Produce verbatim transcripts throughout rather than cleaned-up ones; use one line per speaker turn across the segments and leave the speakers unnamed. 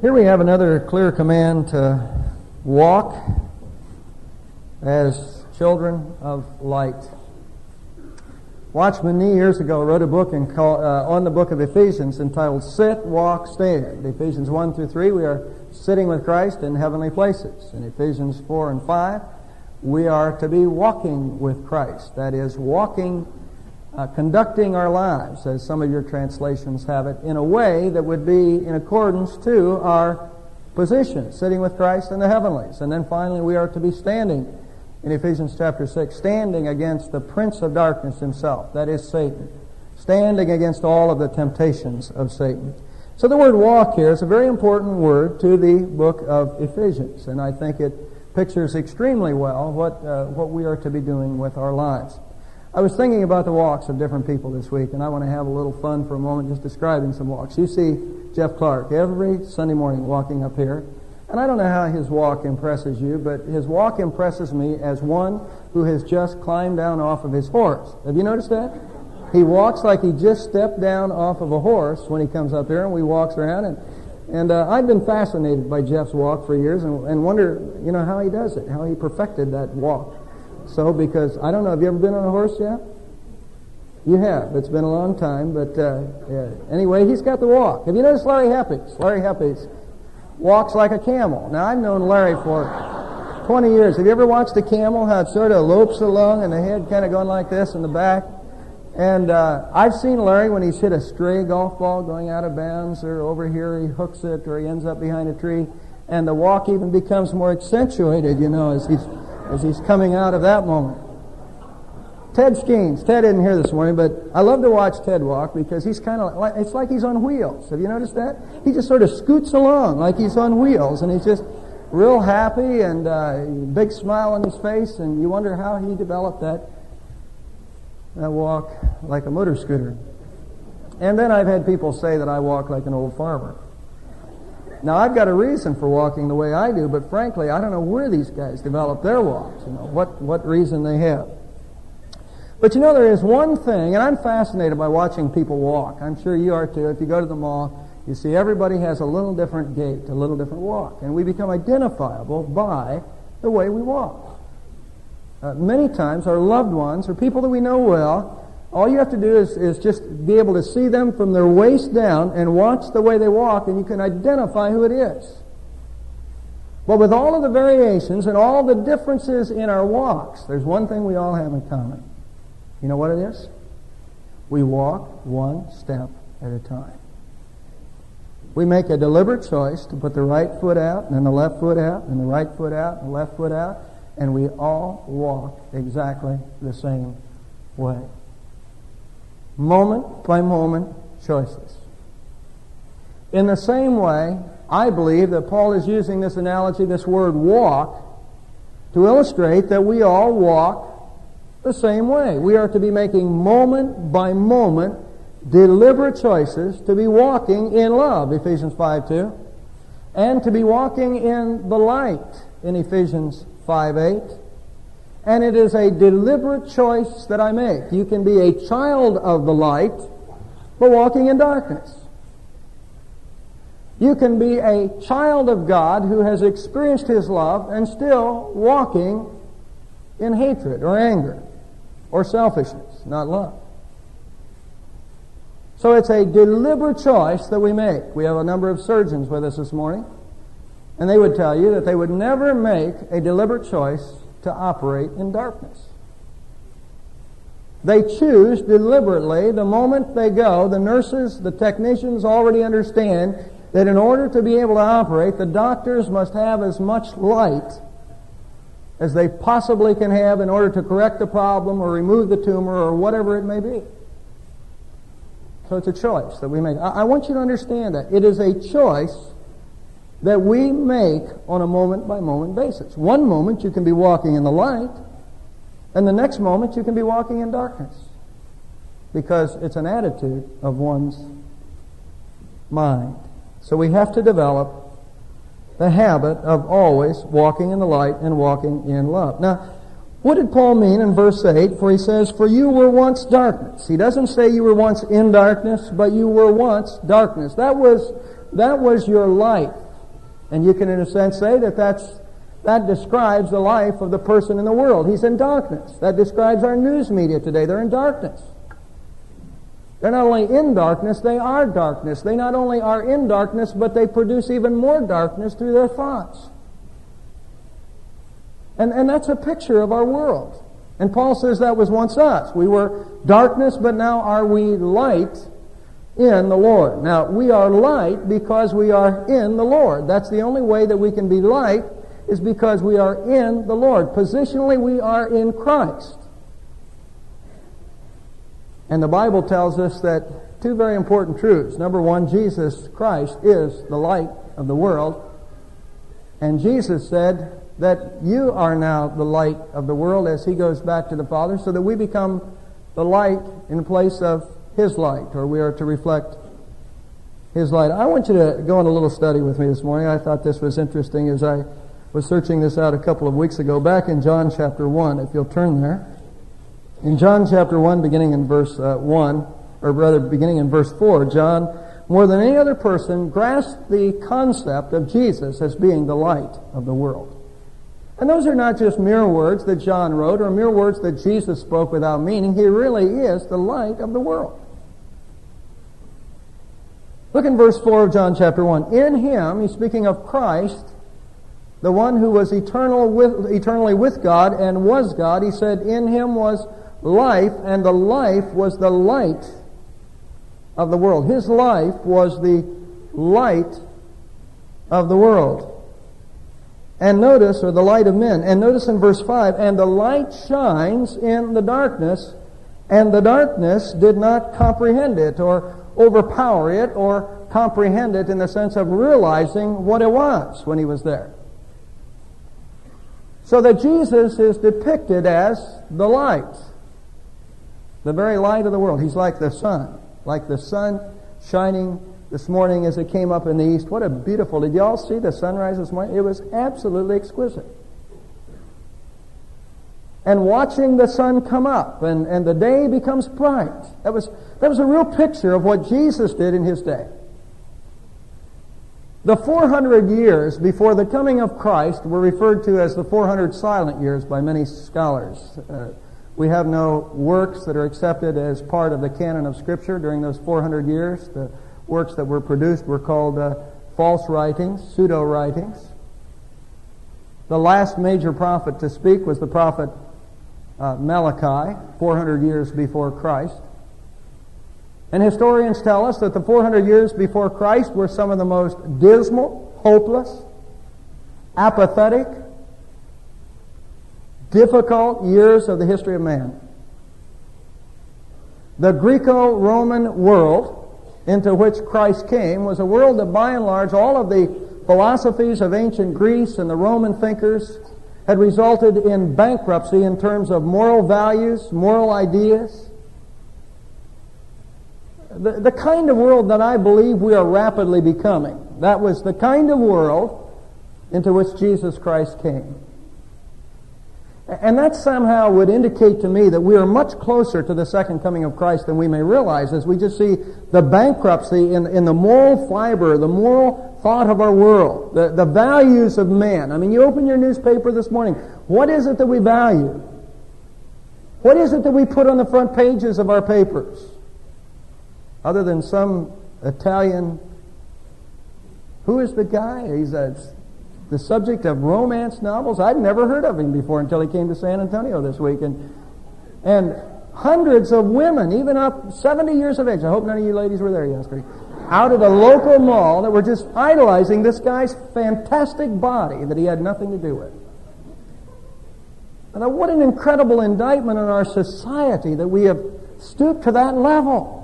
Here we have another clear command to walk as children of light. Watchman Nee years ago wrote a book in call, uh, on the book of Ephesians entitled Sit, Walk, Stand. Ephesians one through three, we are sitting with Christ in heavenly places. In Ephesians four and five, we are to be walking with Christ. That is, walking, uh, conducting our lives, as some of your translations have it, in a way that would be in accordance to our position, sitting with Christ in the heavenlies. And then finally, we are to be standing in Ephesians chapter six, standing against the prince of darkness himself, that is Satan, standing against all of the temptations of Satan. So the word walk here is a very important word to the book of Ephesians, and I think it pictures extremely well what uh, what we are to be doing with our lives. I was thinking about the walks of different people this week, and I want to have a little fun for a moment just describing some walks. You see Jeff Clark every Sunday morning walking up here. And I don't know how his walk impresses you, but his walk impresses me as one who has just climbed down off of his horse. Have you noticed that? He walks like he just stepped down off of a horse when he comes up here, and we walks around. And, and uh, I've been fascinated by Jeff's walk for years and, and wonder, you know, how he does it, how he perfected that walk. So, because, I don't know, have you ever been on a horse yet? You have. It's been a long time, but uh, yeah. Anyway, he's got the walk. Have you noticed Larry Heppies? Larry Heppies walks like a camel. Now, I've known Larry for twenty years. Have you ever watched a camel, how it sort of lopes along and the head kind of going like this in the back? And uh, I've seen Larry when he's hit a stray golf ball going out of bounds, or over here he hooks it, or he ends up behind a tree, and the walk even becomes more accentuated, you know, as he's as he's coming out of that moment. Ted Skeens. Ted isn't here this morning, but I love to watch Ted walk because he's kind of like, it's like he's on wheels. Have you noticed that? He just sort of scoots along like he's on wheels, and he's just real happy and uh, big smile on his face, and you wonder how he developed that, that walk like a motor scooter. And then I've had people say that I walk like an old farmer. Now, I've got a reason for walking the way I do, but frankly, I don't know where these guys develop their walks, you know, what, what reason they have. But you know, there is one thing, and I'm fascinated by watching people walk. I'm sure you are too. If you go to the mall, you see everybody has a little different gait, a little different walk, and we become identifiable by the way we walk. Uh, many times, our loved ones, or people that we know well, all you have to do is, is just be able to see them from their waist down and watch the way they walk, and you can identify who it is. But with all of the variations and all the differences in our walks, there's one thing we all have in common. You know what it is? We walk one step at a time. We make a deliberate choice to put the right foot out, and then the left foot out, and the right foot out, and the left foot out, and we all walk exactly the same way. Moment by moment choices. In the same way, I believe that Paul is using this analogy, this word walk, to illustrate that we all walk the same way. We are to be making moment by moment deliberate choices to be walking in love, Ephesians five two, and to be walking in the light in Ephesians five eight. And it is a deliberate choice that I make. You can be a child of the light, but walking in darkness. You can be a child of God who has experienced His love and still walking in hatred or anger or selfishness, not love. So it's a deliberate choice that we make. We have a number of surgeons with us this morning, and they would tell you that they would never make a deliberate choice to operate in darkness. They choose deliberately the moment they go. The nurses, the technicians already understand that in order to be able to operate, the doctors must have as much light as they possibly can have in order to correct the problem or remove the tumor or whatever it may be. So it's a choice that we make. I, I want you to understand that. It is a choice that we make on a moment-by-moment basis. One moment you can be walking in the light, and the next moment you can be walking in darkness, because it's an attitude of one's mind. So we have to develop the habit of always walking in the light and walking in love. Now, what did Paul mean in verse eight? For he says, for you were once darkness. He doesn't say you were once in darkness, but you were once darkness. That was, that was your life. And you can, in a sense, say that that's, that describes the life of the person in the world. He's in darkness. That describes our news media today. They're in darkness. They're not only in darkness, they are darkness. They not only are in darkness, but they produce even more darkness through their thoughts. And, and that's a picture of our world. And Paul says that was once us. We were darkness, but now are we light in the Lord. Now, we are light because we are in the Lord. That's the only way that we can be light, is because we are in the Lord. Positionally, we are in Christ. And the Bible tells us that two very important truths. Number one, Jesus Christ is the light of the world. And Jesus said that you are now the light of the world as He goes back to the Father, so that we become the light in place of His light, or we are to reflect His light. I want you to go on a little study with me this morning. I thought this was interesting as I was searching this out a couple of weeks ago. Back in John chapter one, if you'll turn there. In John chapter one, beginning in verse uh, one, or rather beginning in verse four, John, more than any other person, grasped the concept of Jesus as being the light of the world. And those are not just mere words that John wrote or mere words that Jesus spoke without meaning. He really is the light of the world. Look in verse four of John chapter one. In Him, he's speaking of Christ, the one who was eternal with, eternally with God and was God. He said, in Him was life, and the life was the light of the world. His life was the light of the world. And notice, or the light of men. And notice in verse five, and the light shines in the darkness, and the darkness did not comprehend it, or overpower it, or comprehend it in the sense of realizing what it was when He was there. So that Jesus is depicted as the light, the very light of the world. He's like the sun, like the sun shining this morning as it came up in the east. What a beautiful, did you all see the sunrise this morning? It was absolutely exquisite. And watching the sun come up and, and the day becomes bright. That was, that was a real picture of what Jesus did in His day. The four hundred years before the coming of Christ were referred to as the four hundred silent years by many scholars. Uh, we have no works that are accepted as part of the canon of Scripture during those four hundred years. The works that were produced were called uh, false writings, pseudo-writings. The last major prophet to speak was the prophet uh, Malachi, four hundred years before Christ. And historians tell us that the four hundred years before Christ were some of the most dismal, hopeless, apathetic, difficult years of the history of man. The Greco-Roman world into which Christ came was a world that by and large all of the philosophies of ancient Greece and the Roman thinkers had resulted in bankruptcy in terms of moral values, moral ideas. The, the kind of world that I believe we are rapidly becoming. That was the kind of world into which Jesus Christ came. And that somehow would indicate to me that we are much closer to the second coming of Christ than we may realize, as we just see the bankruptcy in, in the moral fiber, the moral thought of our world, the, the values of man. I mean, you open your newspaper this morning. What is it that we value? What is it that we put on the front pages of our papers? Other than some Italian, who is the guy? He's a, the subject of romance novels. I'd never heard of him before until he came to San Antonio this week. And, and hundreds of women, even up seventy years of age, I hope none of you ladies were there yesterday, out at a local mall that were just idolizing this guy's fantastic body that he had nothing to do with. Now, what an incredible indictment on our society that we have stooped to that level.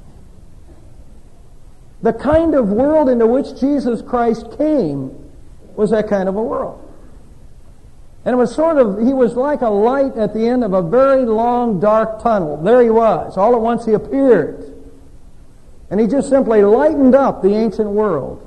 The kind of world into which Jesus Christ came was that kind of a world. And it was sort of, he was like a light at the end of a very long, dark tunnel. There he was. All at once he appeared. And he just simply lightened up the ancient world.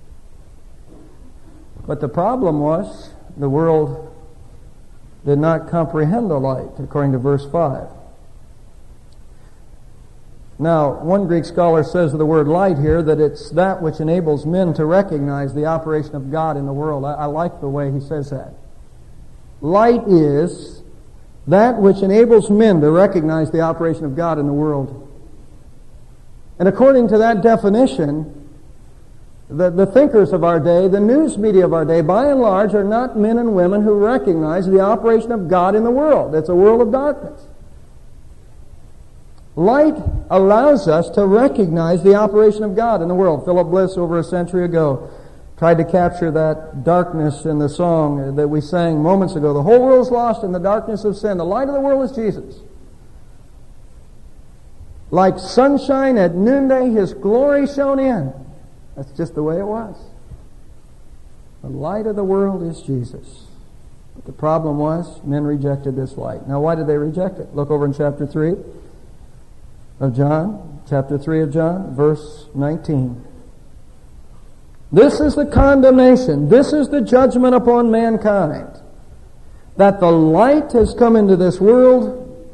But the problem was, the world did not comprehend the light, according to verse five. Now, one Greek scholar says of the word light here that it's that which enables men to recognize the operation of God in the world. I, I like the way he says that. Light is that which enables men to recognize the operation of God in the world. And according to that definition, the, the thinkers of our day, the news media of our day, by and large, are not men and women who recognize the operation of God in the world. It's a world of darkness. Light allows us to recognize the operation of God in the world. Philip Bliss, over a century ago, tried to capture that darkness in the song that we sang moments ago. The whole world's lost in the darkness of sin. The light of the world is Jesus. Like sunshine at noonday, His glory shone in. That's just the way it was. The light of the world is Jesus. But the problem was, men rejected this light. Now, why did they reject it? Look over in chapter three of John. Chapter three of John, verse nineteen. This is the condemnation. This is the judgment upon mankind. That the light has come into this world,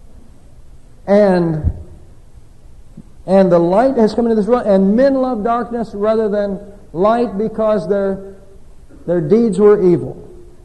and and the light has come into this world, and men love darkness rather than light because their their deeds were evil.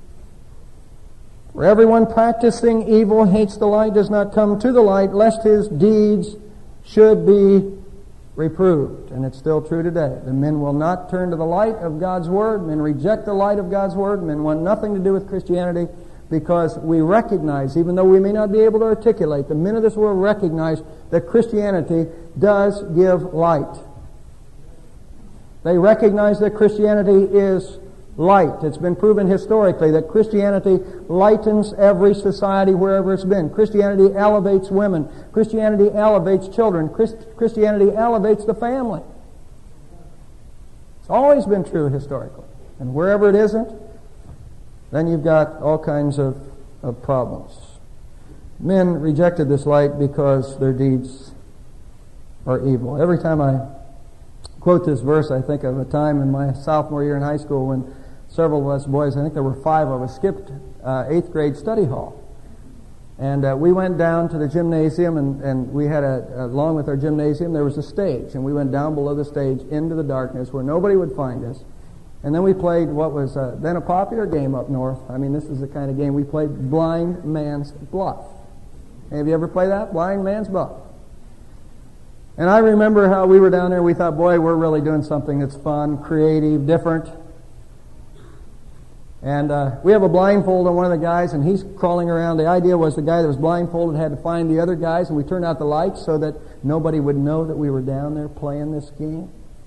For everyone practicing evil hates the light, does not come to the light, lest his deeds should be reproved. And it's still true today. The men will not turn to the light of God's Word. Men reject the light of God's Word. Men want nothing to do with Christianity because we recognize, even though we may not be able to articulate, the men of this world recognize that Christianity does give light. They recognize that Christianity is light. It's been proven historically that Christianity lightens every society wherever it's been. Christianity elevates women. Christianity elevates children. Christ- Christianity elevates the family. It's always been true historically. And wherever it isn't, then you've got all kinds of, of problems. Men rejected this light because their deeds are evil. Every time I quote this verse, I think of a time in my sophomore year in high school when several of us boys, I think there were five of us, skipped uh, eighth grade study hall. And uh, we went down to the gymnasium, and, and we had a, along with our gymnasium, there was a stage. And we went down below the stage into the darkness where nobody would find us. And then we played what was uh, then a popular game up north. I mean, this is the kind of game we played, Blind Man's Bluff. Have you ever played that? Blind Man's Bluff. And I remember how we were down there, we thought, boy, we're really doing something that's fun, creative, different. And uh, we have a blindfold on one of the guys, and he's crawling around. The idea was the guy that was blindfolded had to find the other guys, and we turned out the lights so that nobody would know that we were down there playing this game.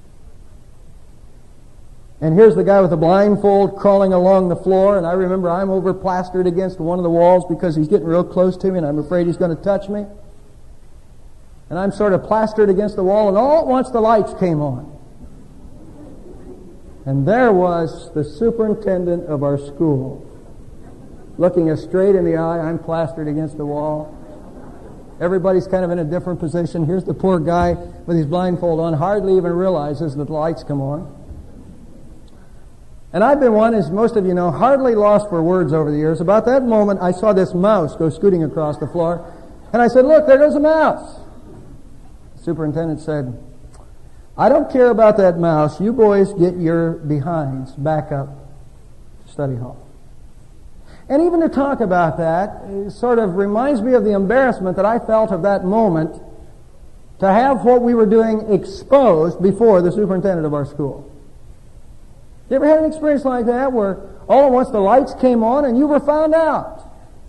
And here's the guy with the blindfold crawling along the floor, and I remember I'm over plastered against one of the walls because he's getting real close to me, and I'm afraid he's going to touch me. And I'm sort of plastered against the wall, and all at once the lights came on. And there was the superintendent of our school, looking us straight in the eye. I'm plastered against the wall. Everybody's kind of in a different position. Here's the poor guy with his blindfold on, hardly even realizes that the lights come on. And I've been one, as most of you know, hardly lost for words over the years. About that moment, I saw this mouse go scooting across the floor. And I said, look, there goes a mouse. The superintendent said, I don't care about that mouse. You boys get your behinds back up to study hall. And even to talk about that, it sort of reminds me of the embarrassment that I felt of that moment to have what we were doing exposed before the superintendent of our school. You ever had an experience like that where all at once the lights came on and you were found out?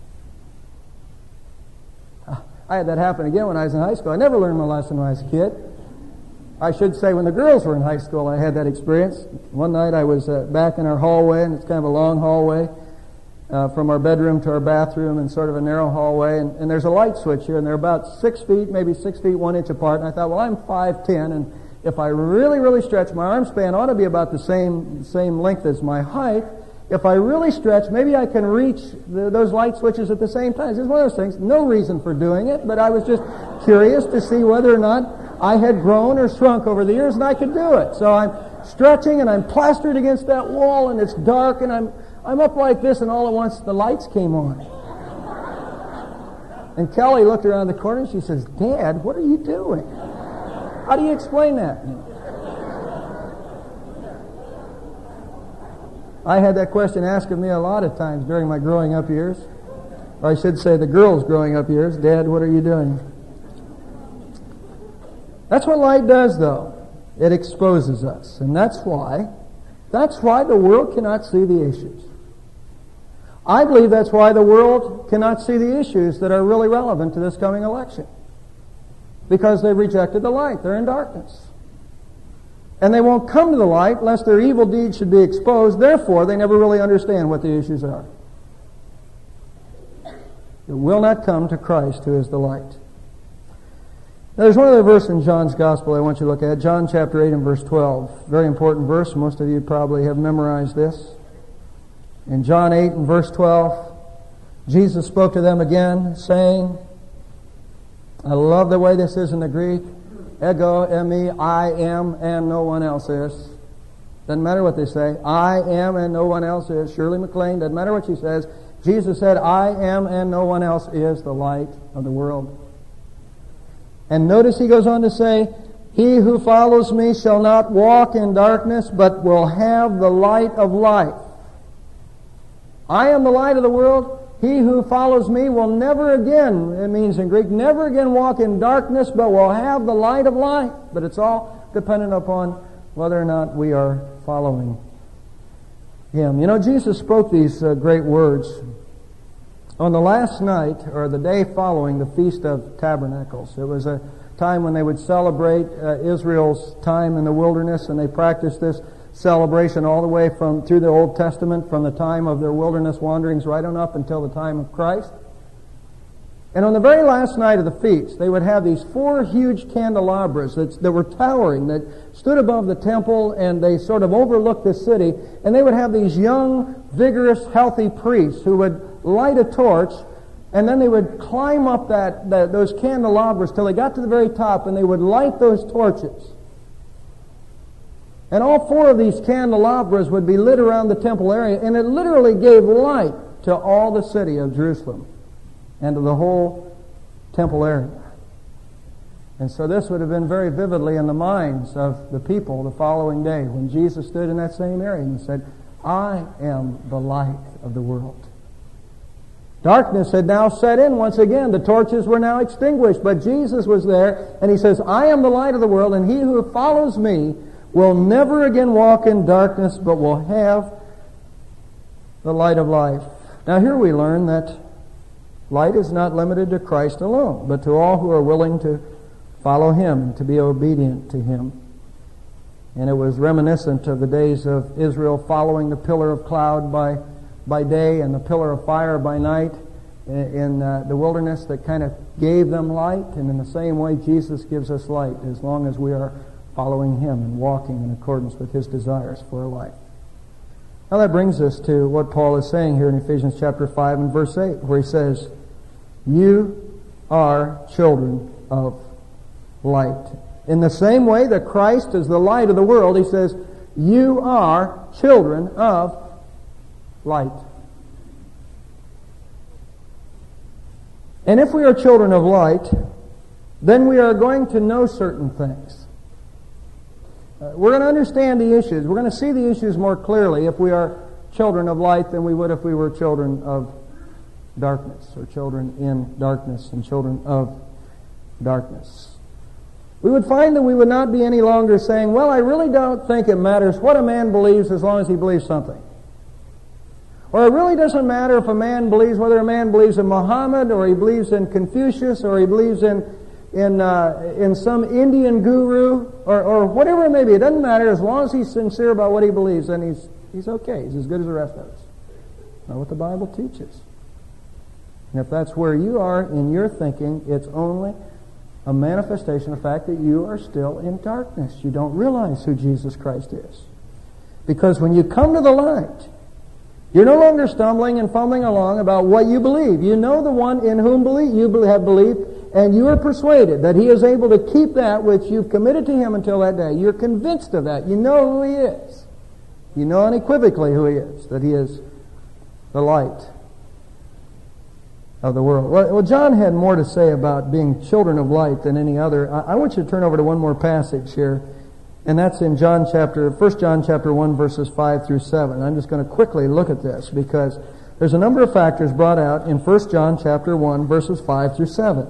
I had that happen again when I was in high school. I never learned my lesson when I was a kid. I should say when the girls were in high school, I had that experience. One night I was uh, back in our hallway, and it's kind of a long hallway uh, from our bedroom to our bathroom, and sort of a narrow hallway. And, and there's a light switch here, and they're about six feet, maybe six feet, one inch apart. And I thought, well, I'm five ten, and if I really, really stretch, my arm span ought to be about the same same length as my height. If I really stretch, maybe I can reach the, those light switches at the same time. It's one of those things. No reason for doing it, but I was just curious to see whether or not I had grown or shrunk over the years, and I could do it. So I'm stretching, and I'm plastered against that wall, and it's dark, and I'm I'm up like this, and all at once the lights came on. And Kelly looked around the corner and she says, Dad, what are you doing? How do you explain that? I had that question asked of me a lot of times during my growing up years. Or I should say the girls' growing up years. Dad, what are you doing? That's what light does, though. It exposes us. And that's why, that's why the world cannot see the issues. I believe that's why the world cannot see the issues that are really relevant to this coming election. Because they've rejected the light. They're in darkness. And they won't come to the light lest their evil deeds should be exposed. Therefore, they never really understand what the issues are. It will not come to Christ, who is the light. Now, there's one other verse in John's Gospel I want you to look at. John chapter eight and verse twelve. Very important verse. Most of you probably have memorized this. In John eight and verse twelve, Jesus spoke to them again, saying, I love the way this is in the Greek. Ego, eimi, I am, and no one else is. Doesn't matter what they say. I am, and no one else is. Shirley MacLaine, doesn't matter what she says. Jesus said, I am, and no one else is the light of the world. And notice he goes on to say, He who follows me shall not walk in darkness, but will have the light of life. I am the light of the world. He who follows me will never again, it means in Greek, never again walk in darkness, but will have the light of life. But it's all dependent upon whether or not we are following Him. You know, Jesus spoke these uh, great words on the last night, or the day following the Feast of Tabernacles. It was a time when they would celebrate uh, Israel's time in the wilderness, and they practiced this celebration all the way from through the Old Testament, from the time of their wilderness wanderings right on up until the time of Christ. And on the very last night of the feast, they would have these four huge candelabras that, that were towering, that stood above the temple, and they sort of overlooked the city. And they would have these young, vigorous, healthy priests who would light a torch, and then they would climb up that, that those candelabras till they got to the very top, and they would light those torches. And all four of these candelabras would be lit around the temple area, and it literally gave light to all the city of Jerusalem and to the whole temple area. And so this would have been very vividly in the minds of the people the following day when Jesus stood in that same area and said, I am the light of the world. Darkness had now set in once again. The torches were now extinguished, but Jesus was there, and He says, I am the light of the world, and he who follows me will never again walk in darkness, but will have the light of life. Now here we learn that light is not limited to Christ alone, but to all who are willing to follow Him, to be obedient to Him. And it was reminiscent of the days of Israel following the pillar of cloud by, by day and the pillar of fire by night in, in uh, the wilderness that kind of gave them light. And in the same way, Jesus gives us light as long as we are following Him and walking in accordance with His desires for our life. Now that brings us to what Paul is saying here in Ephesians chapter five and verse eight, where he says, you are children of light. In the same way that Christ is the light of the world, he says, you are children of light. And if we are children of light, then we are going to know certain things. Uh, we're going to understand the issues. We're going to see the issues more clearly if we are children of light than we would if we were children of darkness, or children in darkness and children of darkness. We would find that we would not be any longer saying, well, I really don't think it matters what a man believes as long as he believes something. Or it really doesn't matter if a man believes, whether a man believes in Muhammad, or he believes in Confucius, or he believes in in uh, in some Indian guru, or, or whatever it may be. It doesn't matter as long as he's sincere about what he believes, then he's he's okay. He's as good as the rest of us. Not what the Bible teaches. And if that's where you are in your thinking, it's only a manifestation of the fact that you are still in darkness. You don't realize who Jesus Christ is. Because when you come to the light, you're no longer stumbling and fumbling along about what you believe. You know the one in whom believe, you have believed, and you are persuaded that He is able to keep that which you've committed to Him until that day. You're convinced of that. You know who He is. You know unequivocally who He is, that He is the light. of the world. Well, well, John had more to say about being children of light than any other. I, I want you to turn over to one more passage here, and that's in John chapter, First John chapter one, verses five through seven. I'm just going to quickly look at this because there's a number of factors brought out in First John chapter one, verses five through seven.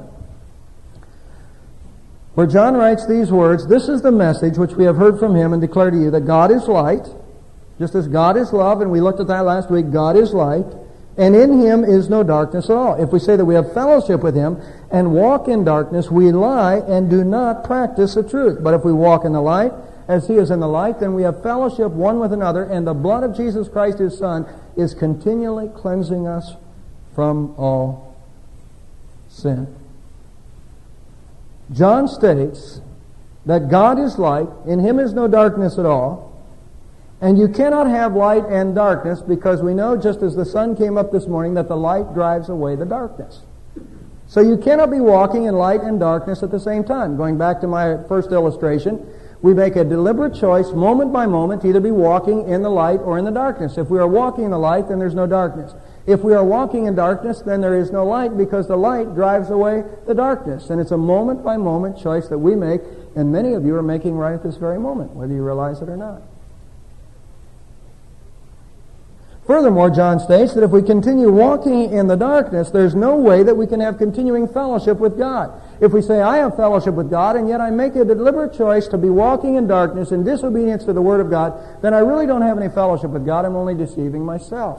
Where John writes these words, "This is the message which we have heard from him and declare to you, that God is light, just as God is love," and we looked at that last week, God is light, "and in him is no darkness at all. If we say that we have fellowship with him and walk in darkness, we lie and do not practice the truth. But if we walk in the light, as he is in the light, then we have fellowship one with another, and the blood of Jesus Christ his Son is continually cleansing us from all sin." John states that God is light, in him is no darkness at all, and you cannot have light and darkness because we know, just as the sun came up this morning, that the light drives away the darkness. So you cannot be walking in light and darkness at the same time. Going back to my first illustration, we make a deliberate choice moment by moment to either be walking in the light or in the darkness. If we are walking in the light, then there's no darkness. If we are walking in darkness, then there is no light because the light drives away the darkness. And it's a moment by moment choice that we make, and many of you are making right at this very moment, whether you realize it or not. Furthermore, John states that if we continue walking in the darkness, there's no way that we can have continuing fellowship with God. If we say, I have fellowship with God, and yet I make a deliberate choice to be walking in darkness in disobedience to the Word of God, then I really don't have any fellowship with God. I'm only deceiving myself.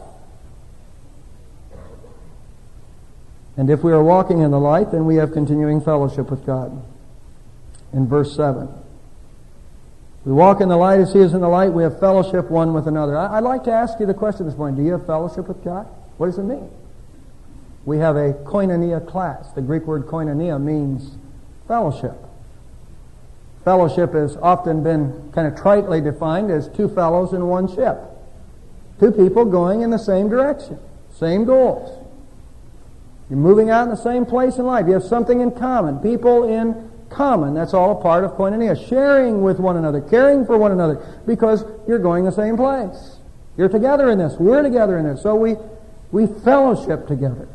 And if we are walking in the light, then we have continuing fellowship with God. In verse seven. We walk in the light as he is in the light. We have fellowship one with another. I'd like to ask you the question this morning. Do you have fellowship with God? What does it mean? We have a koinonia class. The Greek word koinonia means fellowship. Fellowship has often been kind of tritely defined as two fellows in one ship. Two people going in the same direction. Same goals. You're moving out in the same place in life. You have something in common. People in common. That's all a part of koinonia. Sharing with one another. Caring for one another. Because you're going the same place. You're together in this. We're together in this. So we, we fellowship together.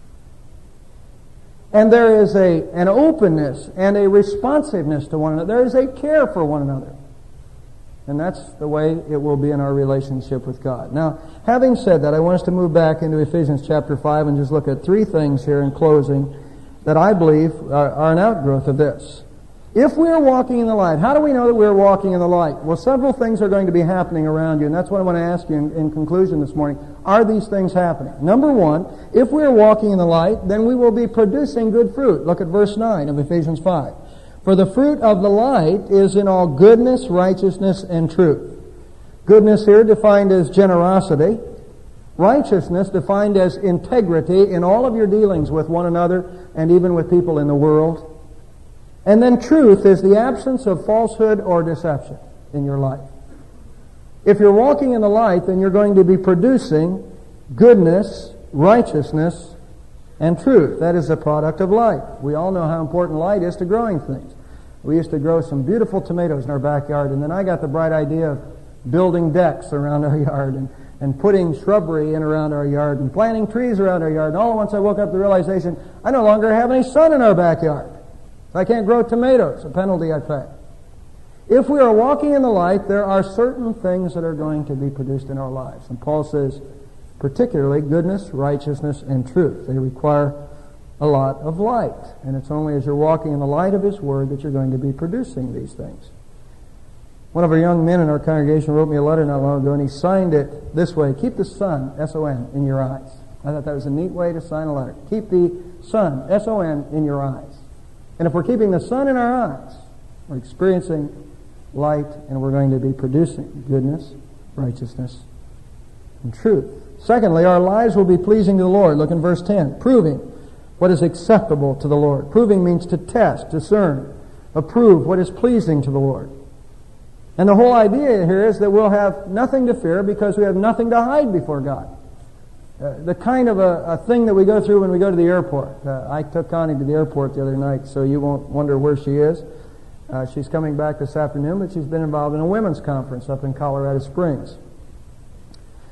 And there is a, an openness and a responsiveness to one another. There is a care for one another. And that's the way it will be in our relationship with God. Now, having said that, I want us to move back into Ephesians chapter five and just look at three things here in closing that I believe are, are an outgrowth of this. If we are walking in the light, how do we know that we are walking in the light? Well, several things are going to be happening around you, and that's what I want to ask you in, in conclusion this morning. Are these things happening? Number one, if we are walking in the light, then we will be producing good fruit. Look at verse nine of Ephesians five. For the fruit of the light is in all goodness, righteousness, and truth. Goodness here defined as generosity. Righteousness defined as integrity in all of your dealings with one another and even with people in the world. And then truth is the absence of falsehood or deception in your life. If you're walking in the light, then you're going to be producing goodness, righteousness, and truth. That is a product of light. We all know how important light is to growing things. We used to grow some beautiful tomatoes in our backyard, and then I got the bright idea of building decks around our yard and, and putting shrubbery in around our yard and planting trees around our yard. And all at once I woke up to the realization I no longer have any sun in our backyard. So I can't grow tomatoes, a penalty I pay. If we are walking in the light, there are certain things that are going to be produced in our lives. And Paul says, particularly goodness, righteousness, and truth. They require a lot of light. And it's only as you're walking in the light of His Word that you're going to be producing these things. One of our young men in our congregation wrote me a letter not long ago, and he signed it this way: keep the sun, S O N, in your eyes. I thought that was a neat way to sign a letter. Keep the sun, S O N, in your eyes. And if we're keeping the sun in our eyes, we're experiencing light, and we're going to be producing goodness, righteousness, and truth. Secondly, our lives will be pleasing to the Lord. Look in verse ten. Proving what is acceptable to the Lord. Proving means to test, discern, approve what is pleasing to the Lord. And the whole idea here is that we'll have nothing to fear because we have nothing to hide before God. Uh, the kind of a, a thing that we go through when we go to the airport. Uh, I took Connie to the airport the other night, so you won't wonder where she is. Uh, she's coming back this afternoon, but she's been involved in a women's conference up in Colorado Springs.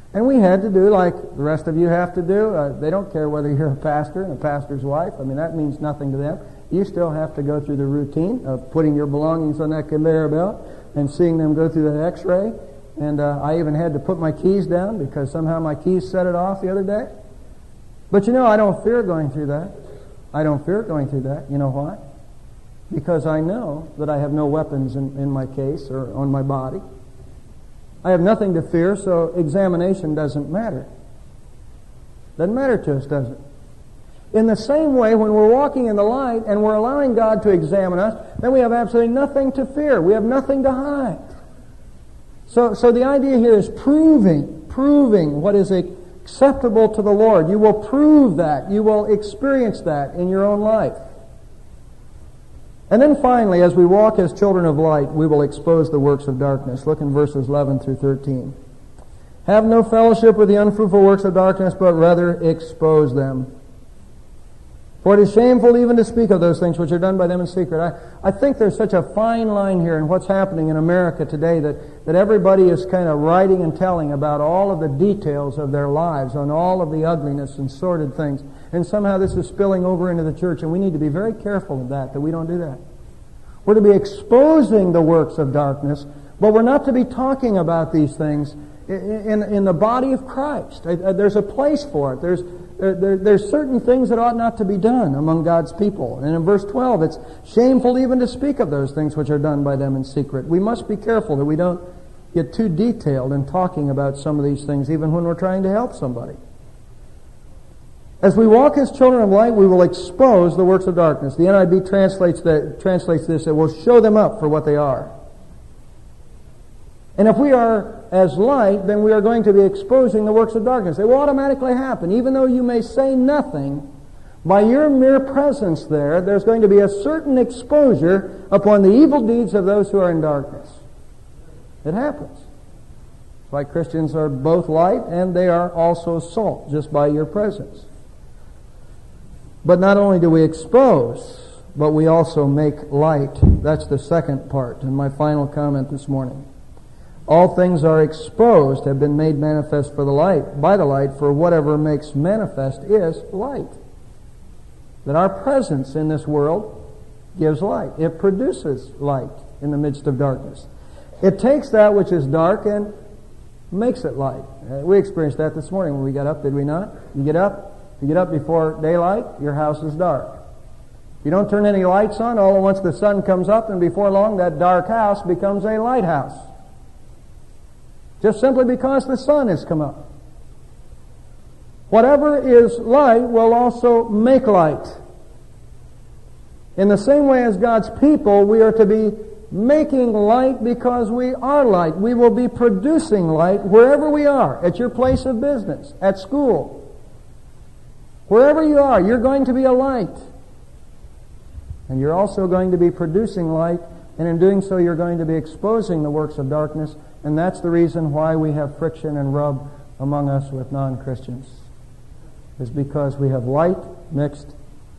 And we had to do like the rest of you have to do. Uh, they don't care whether you're a pastor and a pastor's wife. I mean, that means nothing to them. You still have to go through the routine of putting your belongings on that conveyor belt and seeing them go through that x-ray. And uh, I even had to put my keys down because somehow my keys set it off the other day. But you know, I don't fear going through that. I don't fear going through that. You know why? Because I know that I have no weapons in, in my case or on my body. I have nothing to fear, so examination doesn't matter. Doesn't matter to us, does it? In the same way, when we're walking in the light and we're allowing God to examine us, then we have absolutely nothing to fear. We have nothing to hide. So, so the idea here is proving, proving what is acceptable to the Lord. You will prove that. You will experience that in your own life. And then finally, as we walk as children of light, we will expose the works of darkness. Look in verses eleven through thirteen. Have no fellowship with the unfruitful works of darkness, but rather expose them. For it is shameful even to speak of those things which are done by them in secret. I, I think there's such a fine line here in what's happening in America today that, that everybody is kind of writing and telling about all of the details of their lives, on all of the ugliness and sordid things. And somehow this is spilling over into the church, and we need to be very careful of that, that we don't do that. We're to be exposing the works of darkness, but we're not to be talking about these things in, in, in the body of Christ. There's a place for it. There's There, there, there's certain things that ought not to be done among God's people. And in verse twelve, it's shameful even to speak of those things which are done by them in secret. We must be careful that we don't get too detailed in talking about some of these things, even when we're trying to help somebody. As we walk as children of light, we will expose the works of darkness. The N I V translates that, translates this, it will show them up for what they are. And if we are as light, then we are going to be exposing the works of darkness. It will automatically happen. Even though you may say nothing, by your mere presence there, there's going to be a certain exposure upon the evil deeds of those who are in darkness. It happens. That's why Christians are both light and they are also salt, just by your presence. But not only do we expose, but we also make light. That's the second part, and my final comment this morning. All things are exposed, have been made manifest for the light, by the light, for whatever makes manifest is light. That our presence in this world gives light. It produces light in the midst of darkness. It takes that which is dark and makes it light. Uh, we experienced that this morning when we got up, did we not? You get up, you get up before daylight, your house is dark. You don't turn any lights on, all at once the sun comes up, and before long that dark house becomes a lighthouse. Just simply because the sun has come up. Whatever is light will also make light. In the same way as God's people, we are to be making light because we are light. We will be producing light wherever we are, at your place of business, at school. Wherever you are, you're going to be a light. And you're also going to be producing light, and in doing so you're going to be exposing the works of darkness. And that's the reason why we have friction and rub among us with non-Christians. Is because we have light mixed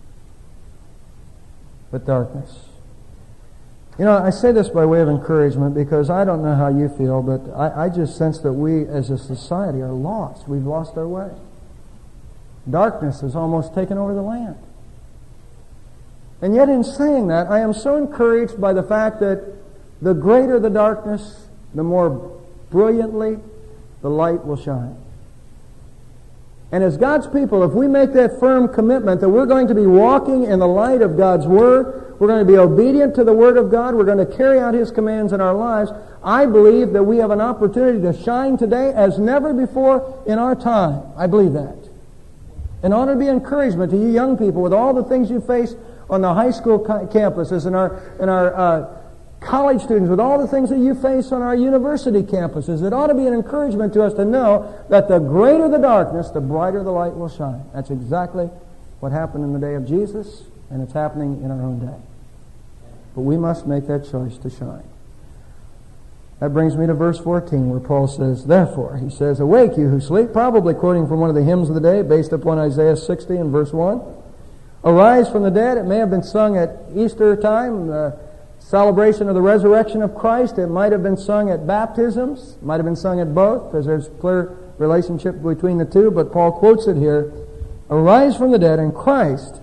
with darkness. You know, I say this by way of encouragement because I don't know how you feel, but I, I just sense that we as a society are lost. We've lost our way. Darkness has almost taken over the land. And yet in saying that, I am so encouraged by the fact that the greater the darkness, the more brilliantly the light will shine. And as God's people, if we make that firm commitment that we're going to be walking in the light of God's Word, we're going to be obedient to the Word of God, we're going to carry out His commands in our lives, I believe that we have an opportunity to shine today as never before in our time. I believe that. And ought to be encouragement to you young people with all the things you face on the high school campuses and our, and our uh, college students, with all the things that you face on our university campuses. It ought to be an encouragement to us to know that the greater the darkness, the brighter the light will shine. That's exactly what happened in the day of Jesus, and it's happening in our own day. But we must make that choice to shine. That brings me to verse fourteen, where Paul says, therefore, he says, awake you who sleep, probably quoting from one of the hymns of the day, based upon Isaiah sixty and verse one. Arise from the dead. It may have been sung at Easter time, uh, celebration of the resurrection of Christ. It might have been sung at baptisms. It might have been sung at both, because there's clear relationship between the two. But Paul quotes it here. Arise from the dead, and Christ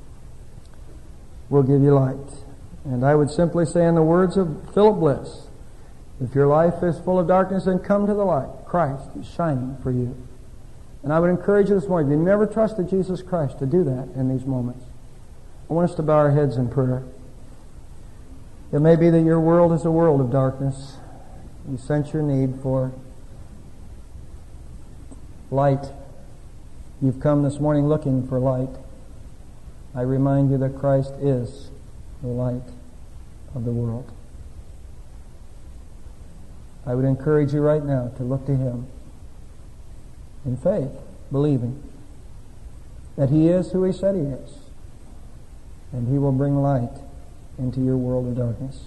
will give you light. And I would simply say in the words of Philip Bliss, if your life is full of darkness, then come to the light. Christ is shining for you. And I would encourage you this morning, if you never trusted Jesus Christ, to do that in these moments. I want us to bow our heads in prayer. It may be that your world is a world of darkness. You sense your need for light. You've come this morning looking for light. I remind you that Christ is the light of the world. I would encourage you right now to look to Him in faith, believing that He is who He said He is, and He will bring light into your world of darkness.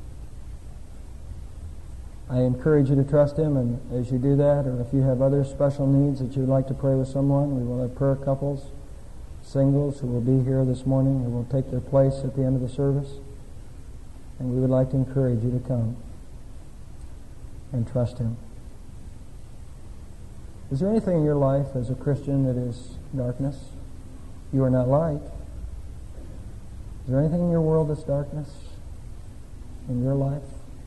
I encourage you to trust Him, and as you do that, or if you have other special needs that you would like to pray with someone, we will have prayer couples, singles who will be here this morning, who will take their place at the end of the service, and we would like to encourage you to come and trust Him. Is there anything in your life as a Christian that is darkness? You are not light. Is there anything in your world that's darkness in your life?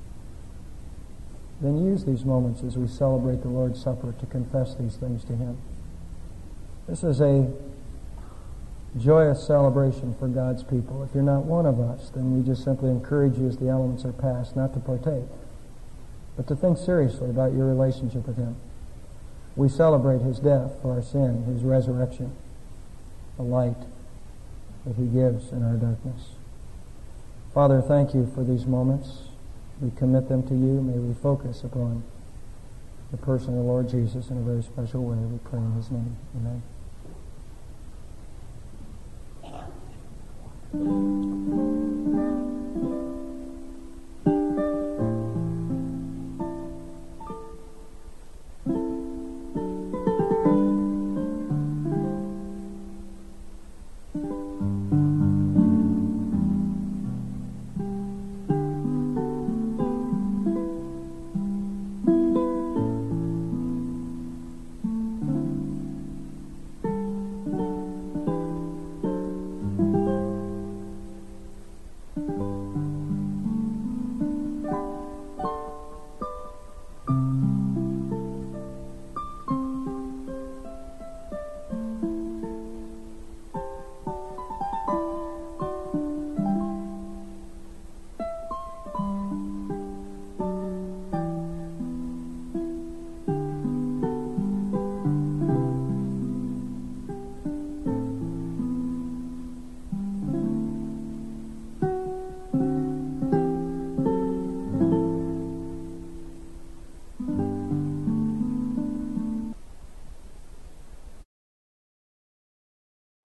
Then use these moments as we celebrate the Lord's Supper to confess these things to Him. This is a joyous celebration for God's people. If you're not one of us, then we just simply encourage you as the elements are passed not to partake, but to think seriously about your relationship with Him. We celebrate His death for our sin, His resurrection, the light that He gives in our darkness. Father, thank You for these moments. We commit them to You. May we focus upon the person of the Lord Jesus in a very special way. We pray in His name. Amen.